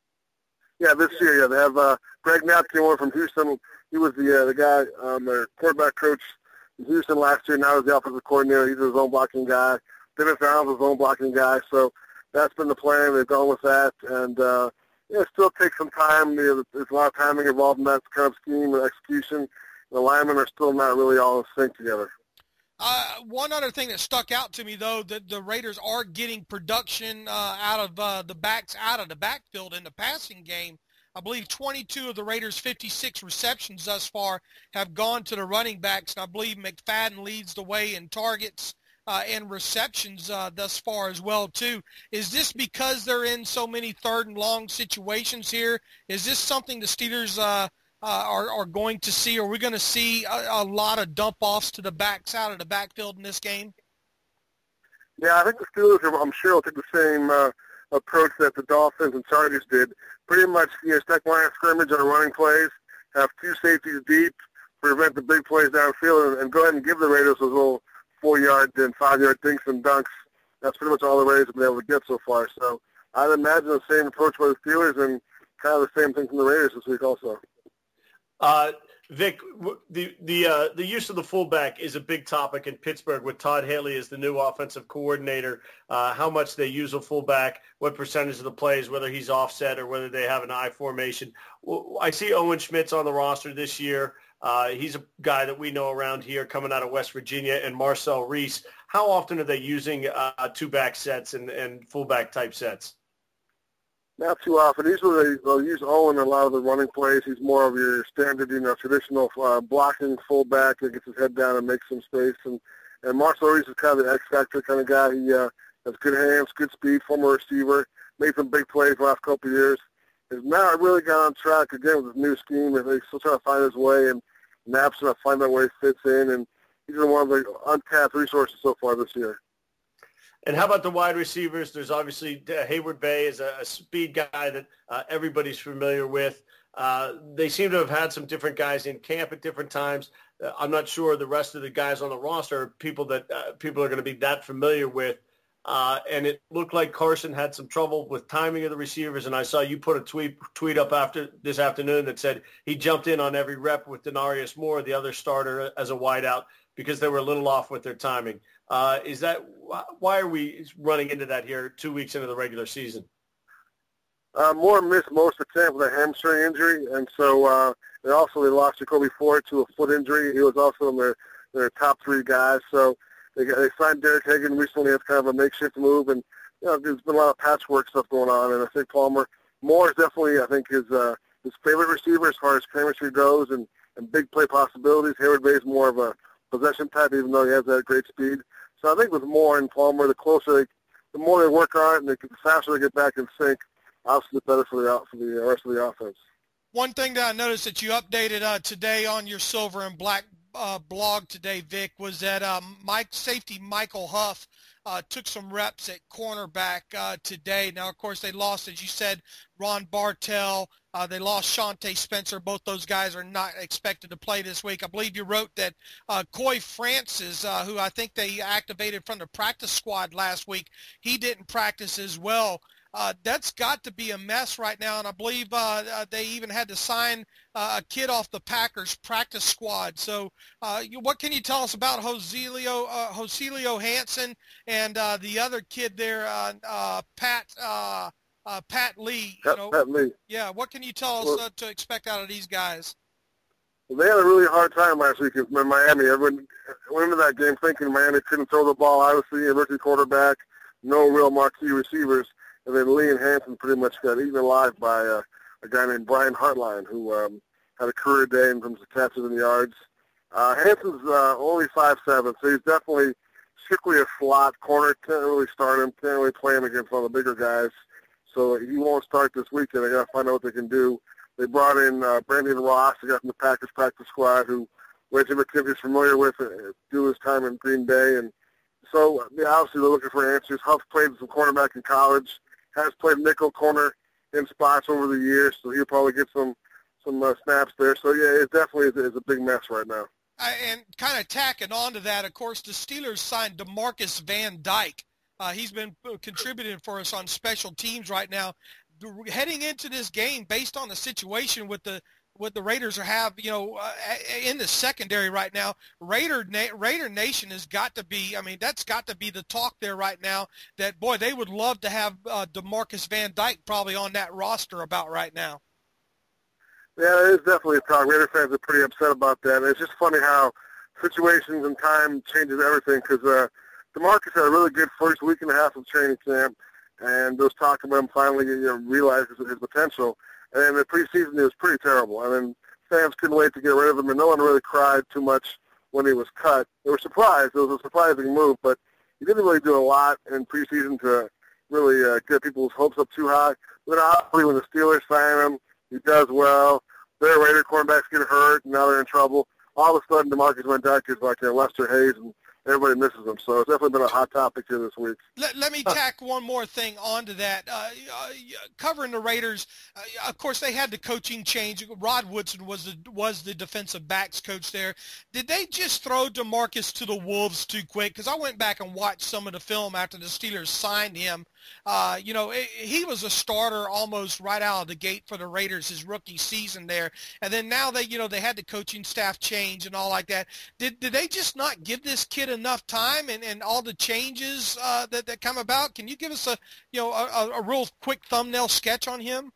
Speaker 4: Yeah, this yeah. year, yeah. They have uh, Greg Knapp came over from Houston. He was the uh, the guy, um, their quarterback coach in Houston last year. Now he's the offensive coordinator. He's a zone blocking guy. Dennis Allen's a zone blocking guy. So that's been the plan. They've gone with that. And, uh, yeah, it still takes some time. You know, there's a lot of timing involved in that kind of scheme and execution. The linemen are still not really all in sync together.
Speaker 3: Uh, one other thing that stuck out to me, though, that the Raiders are getting production uh, out of uh, the backs, out of the backfield in the passing game. I believe twenty-two of the Raiders' fifty-six receptions thus far have gone to the running backs, and I believe McFadden leads the way in targets uh, and receptions uh, thus far as well, too. Is this because they're in so many third and long situations here? Is this something the Steelers uh, uh, are, are going to see? Are we going to see a, a lot of dump-offs to the backs out of the backfield in this game?
Speaker 4: Yeah, I think the Steelers, are, I'm sure, will take the same uh, approach that the Dolphins and Chargers did. Pretty much, you know, stack line of scrimmage on running plays, have two safeties deep, prevent the big plays downfield, and, and go ahead and give the Raiders those little four-yard and five-yard dinks and dunks. That's pretty much all the Raiders have been able to get so far. So I'd imagine the same approach by the Steelers and kind of the same thing from the Raiders this week also.
Speaker 2: Uh, Vic, the the uh, the use of the fullback is a big topic in Pittsburgh with Todd Haley as the new offensive coordinator. Uh, how much they use a fullback, what percentage of the plays, whether he's offset or whether they have an I formation. I see Owen Schmitz on the roster this year. Uh, he's a guy that we know around here coming out of West Virginia, and Marcel Reese. How often are they using uh, two-back sets and, and fullback type sets?
Speaker 4: Not too often. Usually they, they'll use Owen in a lot of the running plays. He's more of your standard, you know, traditional uh, blocking fullback that gets his head down and makes some space. And, and Marcel Reese is kind of the X-factor kind of guy. He uh, has good hands, good speed, former receiver, made some big plays the last couple of years. Has now really got on track again with his new scheme, and he's still trying to find his way, and Knapp's trying to find out where he fits in. And he's been one of the untapped resources so far this year.
Speaker 2: And how about the wide receivers? There's obviously uh, Hayward Bay is a, a speed guy that uh, everybody's familiar with. Uh, they seem to have had some different guys in camp at different times. Uh, I'm not sure the rest of the guys on the roster are people that uh, people are going to be that familiar with. Uh, and it looked like Carson had some trouble with timing of the receivers. And I saw you put a tweet tweet up after this afternoon that said he jumped in on every rep with Denarius Moore, the other starter, as a wideout because they were a little off with their timing. Uh, is that why are we running into that here two weeks into the regular season?
Speaker 4: Uh, Moore missed most of the camp with a hamstring injury, and so uh, they also they lost Jacoby Ford to a foot injury. He was also in their their top three guys. So they got, they signed Derek Hagan recently as kind of a makeshift move, and you know there's been a lot of patchwork stuff going on. And I think Palmer Moore is definitely I think his uh, his favorite receiver as far as chemistry goes and, and big play possibilities. Hayward Bay is more of a possession type, even though he has that great speed. So I think with Moore and Palmer, the closer, they, the more they work on it, and the faster they get back in sync, obviously the better for the for the rest of the offense.
Speaker 3: One thing that I noticed that you updated uh, today on your Silver and Black uh, blog today, Vic, was that uh, Mike safety Michael Huff uh, took some reps at cornerback uh, today. Now, of course, they lost, as you said, Ron Bartell. Uh, they lost Shante Spencer. Both those guys are not expected to play this week. I believe you wrote that uh, Coy Francis, uh, who I think they activated from the practice squad last week, he didn't practice as well. Uh, that's got to be a mess right now, and I believe uh, uh, they even had to sign uh, a kid off the Packers practice squad. So uh, you, what can you tell us about Joselio, uh, Joselio Hansen and uh, the other kid there, uh, uh, Pat uh, uh, Pat Lee? You know,
Speaker 4: Pat Lee.
Speaker 3: Yeah, what can you tell us
Speaker 4: well,
Speaker 3: uh, to expect out of these guys?
Speaker 4: Well, they had a really hard time last week in Miami. Everyone went into that game thinking Miami couldn't throw the ball, obviously, a rookie quarterback, no real marquee receivers. And then Lee and Hansen pretty much got eaten alive by uh, a guy named Brian Hartline, who um, had a career day in terms of catches and yards. Uh, Hansen's uh, only five seven, so he's definitely strictly a slot corner. Can't really start him. Can't really play him against all the bigger guys. So he won't start this weekend. They got to find out what they can do. They brought in uh, Brandon Ross, the guy from the Packers practice squad, who Reggie McKinney is familiar with uh, due his time in Green Bay. And so yeah, obviously they're looking for answers. Huff played some cornerback in college. Has played nickel corner in spots over the years, so he'll probably get some some uh, snaps there. So, yeah, it definitely is, is a big mess right now.
Speaker 3: Uh, and kind of tacking on to that, of course, the Steelers signed DeMarcus Van Dyke Uh, he's been contributing for us on special teams right now. Heading into this game, based on the situation with the what the Raiders have, you know, uh, in the secondary right now, Raider Na- Raider Nation has got to be. I mean, that's got to be the talk there right now. That boy, they would love to have uh, DeMarcus Van Dyke probably on that roster about right now.
Speaker 4: Yeah, it is definitely a talk. Raider fans are pretty upset about that. And it's just funny how situations and time changes everything because uh, DeMarcus had a really good first week and a half of training camp, and those talk about him finally you know, realized his, his potential. And in the preseason, he was pretty terrible. I mean, fans couldn't wait to get rid of him, and no one really cried too much when he was cut. They were surprised. It was a surprising move, but he didn't really do a lot in preseason to really uh, get people's hopes up too high. But then obviously when the Steelers sign him, he does well. Their Raider cornerbacks get hurt, and now they're in trouble. All of a sudden, DeMarcus Van Dyke is like uh, Lester Hayes, and everybody misses him. So it's definitely been a hot topic here this week.
Speaker 3: Let, let me tack one more thing onto that. Uh, uh, covering the Raiders, uh, of course, they had the coaching change. Rod Woodson was the was the defensive backs coach there. Did they just throw DeMarcus to the wolves too quick? Because I went back and watched some of the film after the Steelers signed him. Uh, you know, it, he was a starter almost right out of the gate for the Raiders his rookie season there. And then now they, you know, they had the coaching staff change and all like that. Did did they just not give this kid enough time and, and all the changes uh, that, that come about? Can you give us a, you know, a, a real quick thumbnail sketch on him?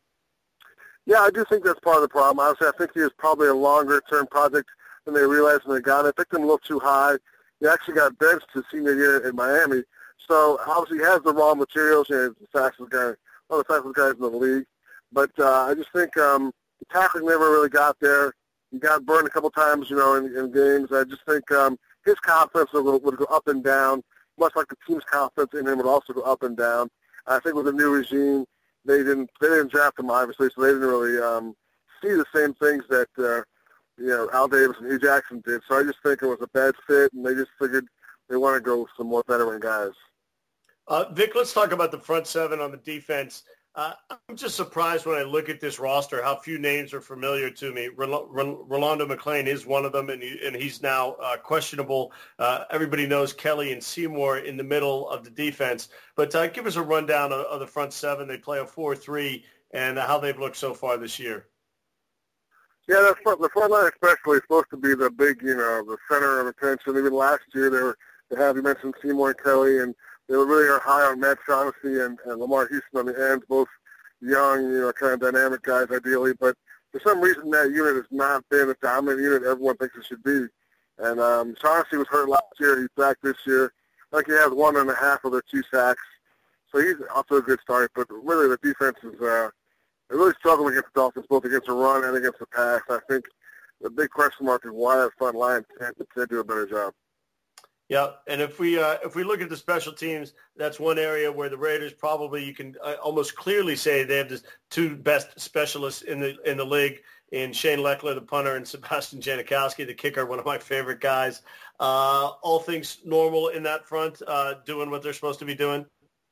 Speaker 4: Yeah, I do think that's part of the problem. Honestly, I think he is probably a longer-term project than they realized when they got it. I picked him a little too high. He actually got benched his senior year in Miami. So obviously he has the raw materials. You know, he's the fastest guy, one of the fastest guys in the league. But uh, I just think um, the tackling never really got there. He got burned a couple times, you know, in, in games. I just think um, his confidence would, would go up and down, much like the team's confidence in him would also go up and down. I think with the new regime, they didn't they didn't draft him obviously, so they didn't really um, see the same things that uh, you know Al Davis and Hugh Jackson did. So I just think it was a bad fit, and they just figured they want to go with some more veteran guys.
Speaker 2: Uh, Vic, let's talk about the front seven on the defense. Uh, I'm just surprised when I look at this roster how few names are familiar to me. Rolando McClain is one of them, and, he, and he's now uh, questionable. Uh, everybody knows Kelly and Seymour in the middle of the defense. But uh, give us a rundown of, of the front seven. They play a four three, and how they've looked so far this year.
Speaker 4: Yeah, the front, the front line especially is supposed to be the big, you know, the center of attention. Even last year, they were, they have, you mentioned Seymour and Kelly, and they were really are high on Matt Shaughnessy and, and Lamar Houston on the ends, both young, you know, kind of dynamic guys ideally. But for some reason, that unit has not been the dominant unit everyone thinks it should be. And um, Shaughnessy was hurt last year. He's back this year. I think he has one and a half of their two sacks. So he's off to a good start. But really, the defense is uh, they really struggle against the Dolphins, both against the run and against the pass. I think the big question mark is why that front line can't, can't do a better job.
Speaker 2: Yeah, and if we uh, if we look at the special teams, that's one area where the Raiders probably you can uh, almost clearly say they have the two best specialists in the in the league in Shane Leckler, the punter, and Sebastian Janikowski, the kicker, one of my favorite guys. Uh, all things normal in that front, uh, doing what they're supposed to be doing.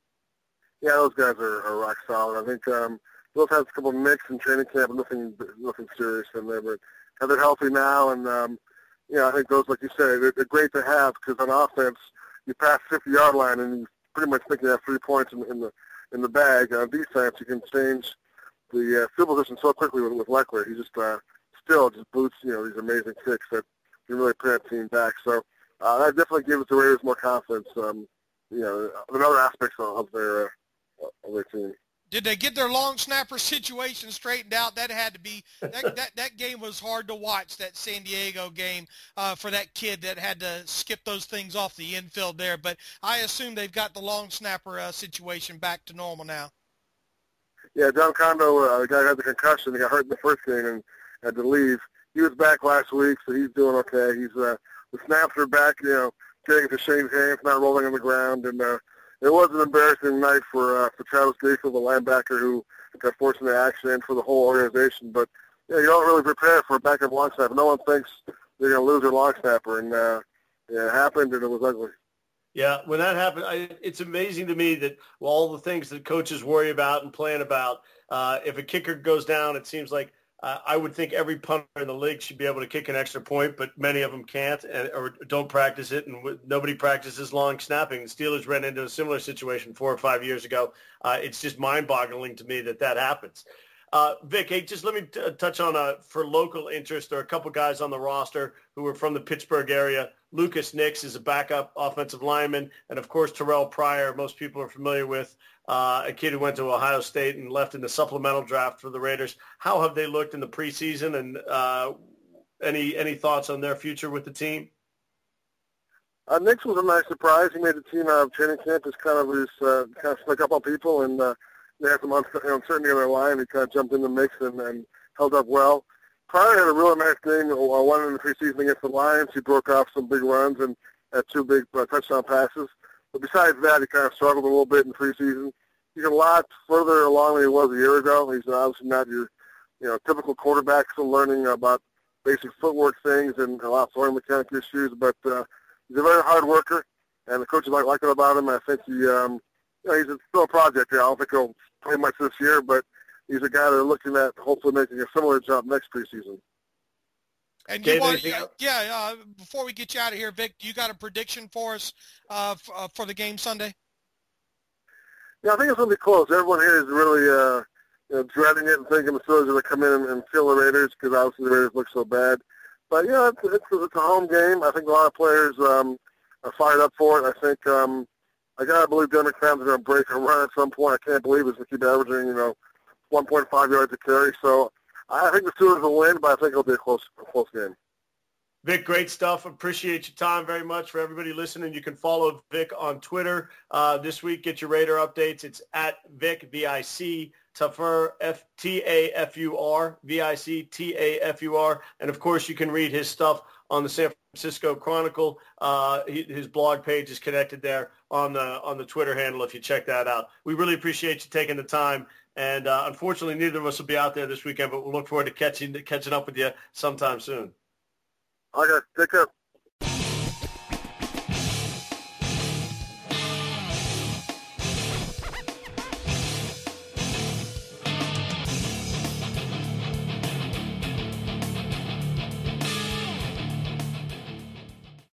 Speaker 4: Yeah, those guys are, are rock solid. I think um, both had a couple of nicks in training camp, but nothing nothing serious in there. But they're healthy now, and um, yeah, I think those, like you say, they're, they're great to have because on offense, you pass the fifty-yard line and you pretty much think you have three points in, in the in the bag. On defense, you can change the uh, field position so quickly with, with Leckler. He just uh, still just boots, you know, these amazing kicks that can really put that team back. So uh, that definitely gives the Raiders more confidence, um, you know, in other aspects of their uh, of their team.
Speaker 3: Did they get their long snapper situation straightened out? That had to be that, that, that game was hard to watch, that San Diego game, uh, for that kid that had to skip those things off the infield there. But I assume they've got the long snapper uh, situation back to normal now.
Speaker 4: Yeah, John Condo, uh, the guy who had the concussion, he got hurt in the first game and had to leave. He was back last week, so he's doing okay. He's uh, the snaps are back, you know, getting into Shane's hands, not rolling on the ground, and uh, it was an embarrassing night for uh, for Travis Gayfield, the linebacker who got forced into action, and for the whole organization. But yeah, you don't really prepare for a backup long snapper. No one thinks they're going to lose their long snapper, and uh, yeah, it happened, and it was ugly.
Speaker 2: Yeah, when that happened, I, it's amazing to me that well, all the things that coaches worry about and plan about, uh, if a kicker goes down, it seems like Uh, I would think every punter in the league should be able to kick an extra point, but many of them can't and, or don't practice it, and w- nobody practices long snapping. The Steelers ran into a similar situation four or five years ago. Uh, it's just mind-boggling to me that that happens. Uh, Vic, hey, just let me t- touch on, uh, for local interest, there are a couple guys on the roster who are from the Pittsburgh area. Lucas Nix is a backup offensive lineman, and, of course, Terrell Pryor, most people are familiar with, uh, a kid who went to Ohio State and left in the supplemental draft for the Raiders. How have they looked in the preseason, and uh, any any thoughts on their future with the team?
Speaker 4: Uh, Nix was a nice surprise. He made the team out of training camp. Just kind of was uh, kind of snuck up on people, and uh, they had some uncertainty on their line. He kind of jumped in the mix and, and held up well. Pryor had a really nice game. One in the preseason against the Lions. He broke off some big runs and had two big uh, touchdown passes. But besides that, he kind of struggled a little bit in preseason. He's a lot further along than he was a year ago. He's obviously not your, you know, typical quarterback, still learning about basic footwork things and a lot of throwing mechanic issues. But uh, he's a very hard worker, and the coaches like like it about him. I think he, um, you know, he's a, still a project. I don't think he'll play much this year, but he's a guy they're looking at hopefully making a similar jump next preseason.
Speaker 3: And you want, yeah, yeah uh, before we get you out of here, Vic, you got a prediction for us uh, f- uh, for the game Sunday?
Speaker 4: Yeah, I think it's going to be close. Everyone here is really uh, you know, dreading it and thinking the Steelers are going to come in and, and kill the Raiders because obviously the Raiders look so bad. But, yeah, it's, it's, it's a home game. I think a lot of players um, are fired up for it. I think um, I got to believe Denver Crabs are going to break a run at some point. I can't believe it's going to keep averaging, you know, one point five yards a carry. So I think the Steelers will win, but I think it'll be a close, a close game.
Speaker 2: Vic, great stuff. Appreciate your time very much. For everybody listening, you can follow Vic on Twitter. Uh, this week, get your Raider updates. It's at Vic, V I C, Tafur, F T A F U R, V I C T A F U R. And, of course, you can read his stuff on the San Francisco Chronicle. Uh, his blog page is connected there on the on the Twitter handle if you check that out. We really appreciate you taking the time. And, uh, unfortunately, neither of us will be out there this weekend, but we'll look forward to catching catching up with you sometime soon.
Speaker 4: Okay, take care.